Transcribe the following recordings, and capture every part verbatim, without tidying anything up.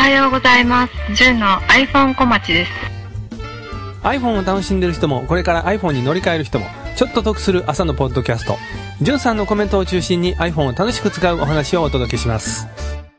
はようございます。じゅんの iPhone 小町です。 iPhone を楽しんでる人もこれから iPhone に乗り換える人もちょっと得する朝のポッドキャスト、じゅんさんのコメントを中心に iPhone を楽しく使うお話をお届けします。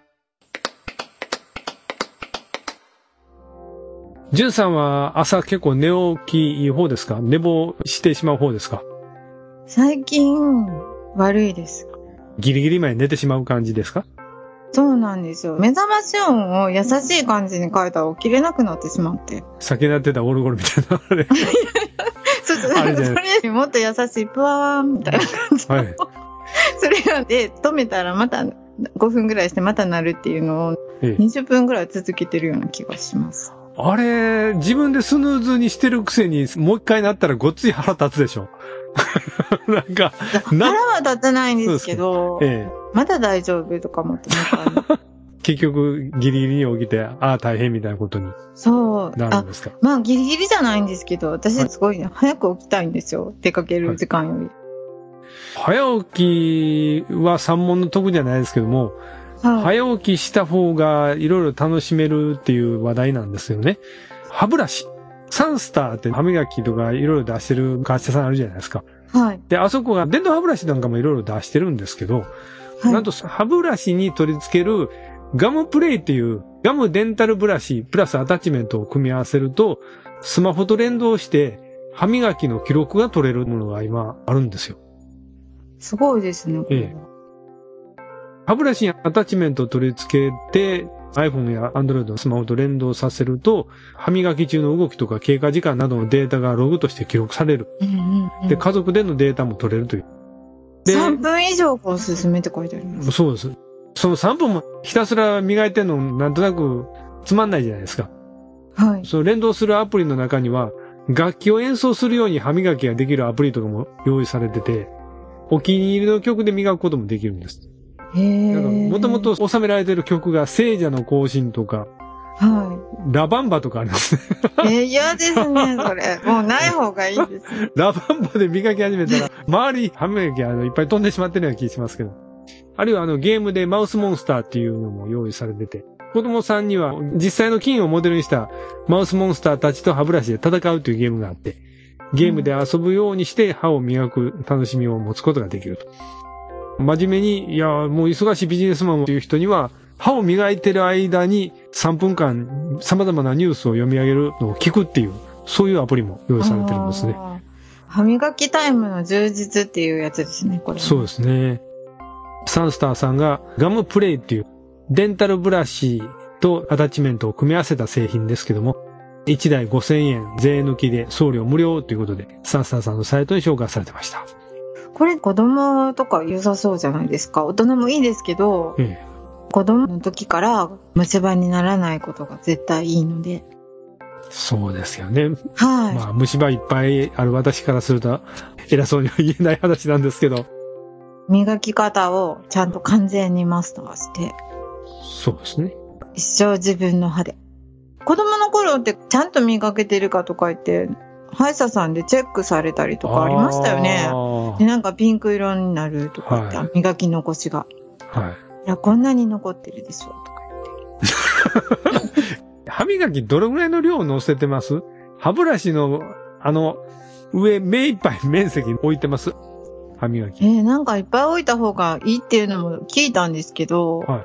じゅんさんは朝結構寝起きいい方ですか？寝坊してしまう方ですか？ 最近悪いです。 ギリギリまで寝てしまう感じですか？ そうなんですよ。目覚まし音を優しい感じに変えたら起きれなくなってしまって。 酒になってたオルゴールみたいなあれそうそう、あれじゃない。それよりもっと優しいプワーンみたいな感じの、はい、それがで止めたらまたごふんぐらいしてまた鳴るっていうのをにじゅっぷんぐらい続けてるような気がします。 あれ、自分でスヌーズにしてるくせにもう一回なったらごっつい腹立つでしょ。なんか腹は立たないんですけど、ええ、まだ大丈夫とか思って結局ギリギリに起きて、ああ大変みたいなことにそうなるんですか？ まあギリギリじゃないんですけど、私すごい、ね、はい、早く起きたいんですよ。出かける時間より。 はい、早起きは三文の徳じゃないですけども、はい、早起きした方がいろいろ楽しめるっていう話題なんですよね。歯ブラシ。サンスターって歯磨きとかいろいろ出してる会社さんあるじゃないですか。 はい。 で、あそこが電動歯ブラシなんかもいろいろ出してるんですけど、はい、なんと歯ブラシに取り付けるガムプレイっていうガムデンタルブラシプラスアタッチメントを組み合わせると、スマホと連動して歯磨きの記録が取れるものが今あるんですよ。 すごいですね。 ええ。歯ブラシにアタッチメントを取り付けて、iPhone や Android のスマホと連動させると、歯磨き中の動きとか経過時間などのデータがログとして記録される。うんうんうん、で、家族でのデータも取れるという。 で、さんぷん以上がおすすめって書いてあります。 そうです。そのさんぷんもひたすら磨いてるのなんとなくつまんないじゃないですか。 はい。 その連動するアプリの中には、楽器を演奏するように歯磨きができるアプリとかも用意されてて、お気に入りの曲で磨くこともできるんです。もともと収められている曲が聖者の行進とか、 はい。 ラバンバとかありますね。 えー、嫌ですね、それ。もうない方がいいです。 ラバンバで磨き始めたら、周り歯磨きがあのいっぱい飛んでしまってるような気がしますけど。あるいはあのゲームでマウスモンスターっていうのも用意されてて、子供さんには実際の金をモデルにしたマウスモンスターたちと歯ブラシで戦うというゲームがあって、ゲームで遊ぶようにして歯を磨く楽しみを持つことができると。真面目に、いや、もう忙しいビジネスマンという人には、歯を磨いてる間にさんぷんかん様々なニュースを読み上げるのを聞くっていう、そういうアプリも用意されてるんですね。 歯磨きタイムの充実っていうやつですね、これ。 そうですね。サンスターさんがガムプレイっていうデンタルブラシとアタッチメントを組み合わせた製品ですけども、いちだいごせんえん税抜きで送料無料ということで、サンスターさんのサイトに紹介されてました。 これ子供とか良さそうじゃないですか。大人もいいですけど、ええ、子供の時から虫歯にならないことが絶対いいので。 そうですよね。 はい。 まあ虫歯いっぱいある私からすると偉そうには言えない話なんですけど。 磨き方をちゃんと完全にマスターして。 そうですね。 一生自分の歯で。子供の頃ってちゃんと磨けてるかとか言って、歯医者さんでチェックされたりとかありましたよね。で、なんかピンク色になるとか言って、はい、磨き残しが。 はい。 いや、こんなに残ってるでしょ、とか言って。 歯磨きどれぐらいの量を乗せてます？歯ブラシの、あの、上、目いっぱい面積置いてます？歯磨き。 えー、なんかいっぱい置いた方がいいっていうのも聞いたんですけど、はい、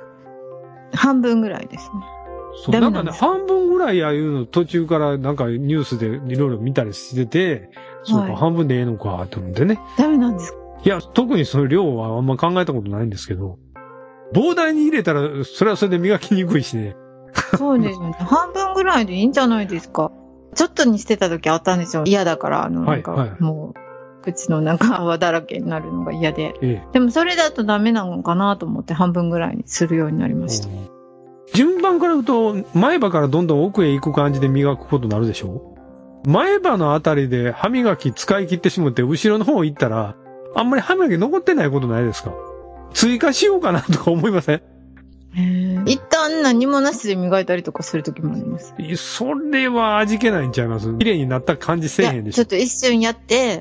半分ぐらいですね。 そうなんかね、半分ぐらいああいうの途中からなんかニュースでいろいろ見たりしてて、そうか、はい、半分でええのかと思ってね。 ダメなんですか？ いや、特にその量はあんま考えたことないんですけど、膨大に入れたらそれはそれで磨きにくいしね。 そうですよね。半分ぐらいでいいんじゃないですか。ちょっとにしてた時あったんですよ。嫌だから、あの、なんか、はいはい、もう、口の中泡だらけになるのが嫌で、ええ。でもそれだとダメなのかなと思って半分ぐらいにするようになりました。 順番から言うと、前歯からどんどん奥へ行く感じで磨くことになるでしょ？前歯のあたりで歯磨き使い切ってしまって、後ろの方行ったら、あんまり歯磨き残ってないことないですか？追加しようかなとか思いません？ へ一旦何もなしで磨いたりとかするときもあります。 それは味気ないんちゃいます？綺麗になった感じせえへんでしょ？ ちょっと一瞬やって、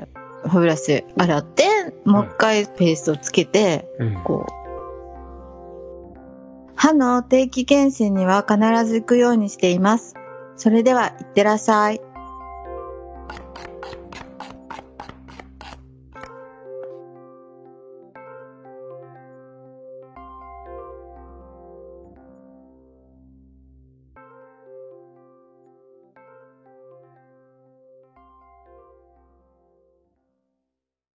歯ブラシ洗って、もう一回ペーストつけて、はい、こう、 歯の定期検診には必ず行くようにしています。それでは、いってらっしゃい。